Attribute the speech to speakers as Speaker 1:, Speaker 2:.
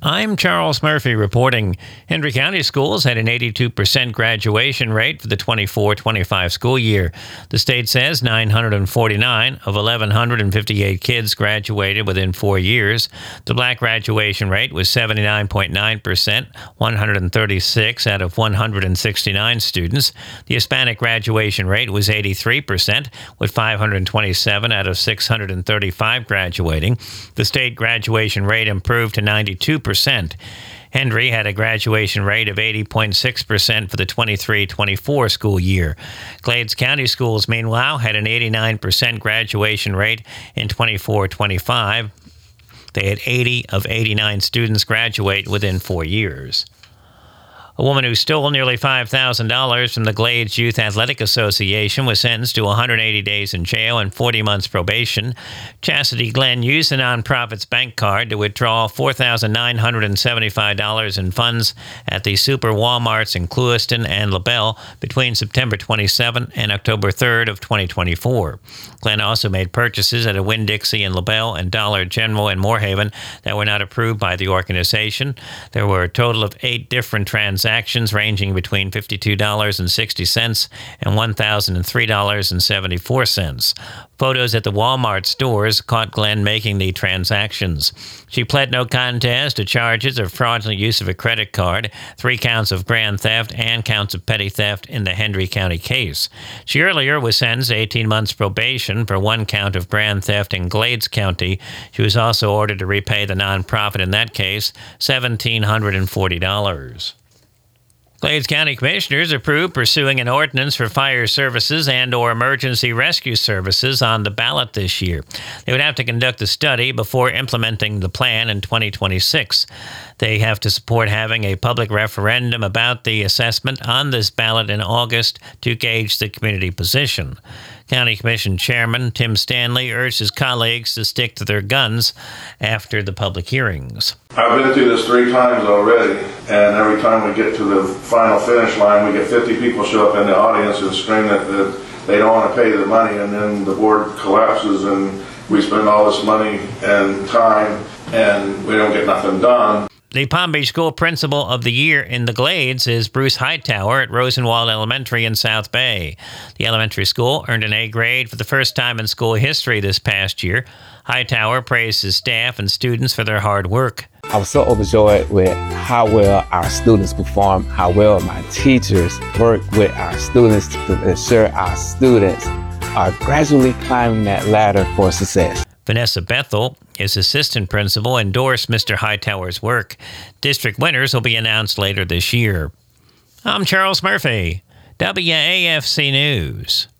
Speaker 1: I'm Charles Murphy reporting. Hendry County Schools had an 82% graduation rate for the 24-25 school year. The state says 949 of 1,158 kids graduated within 4 years. The black graduation rate was 79.9%, 136 out of 169 students. The Hispanic graduation rate was 83%, with 527 out of 635 graduating. The state graduation rate improved to 92%. Hendry had a graduation rate of 80.6% for the 23-24 school year. Glades County Schools, meanwhile, had an 89% graduation rate in 24-25. They had 80 of 89 students graduate within 4 years. A woman who stole nearly $5,000 from the Glades Youth Athletic Association was sentenced to 180 days in jail and 40 months probation. Chastity Glenn used the nonprofit's bank card to withdraw $4,975 in funds at the Super Walmarts in Clewiston and LaBelle between September 27 and October 3rd of 2024. Glenn also made purchases at a Winn-Dixie in LaBelle and Dollar General in Moorhaven that were not approved by the organization. There were a total of 8 different transactions ranging between $52.60 and $1,003.74. Photos at the Walmart stores caught Glenn making the transactions. She pled no contest to charges of fraudulent use of a credit card, 3 counts of grand theft, and counts of petty theft in the Hendry County case. She earlier was sentenced to 18 months probation for 1 count of grand theft in Glades County. She was also ordered to repay the nonprofit in that case $1,740. Glades County Commissioners approved pursuing an ordinance for fire services and/or emergency rescue services on the ballot this year. They would have to conduct a study before implementing the plan in 2026. They have to support having a public referendum about the assessment on this ballot in August to gauge the community position. County Commission Chairman Tim Stanley urged his colleagues to stick to their guns after the public hearings.
Speaker 2: I've been through this 3 times already, and every time we get to the final finish line, we get 50 people show up in the audience and scream that they don't want to pay the money, and then the board collapses and we spend all this money and time and we don't get nothing done.
Speaker 1: The Palm Beach School Principal of the Year in the Glades is Bruce Hightower at Rosenwald Elementary in South Bay. The elementary school earned an A grade for the first time in school history this past year. Hightower praised his staff and students for their hard work.
Speaker 3: I was so overjoyed with how well our students perform, how well my teachers work with our students to ensure our students are gradually climbing that ladder for success.
Speaker 1: Vanessa Bethel, his assistant principal, endorsed Mr. Hightower's work. District winners will be announced later this year. I'm Charles Murphy, WAFC News.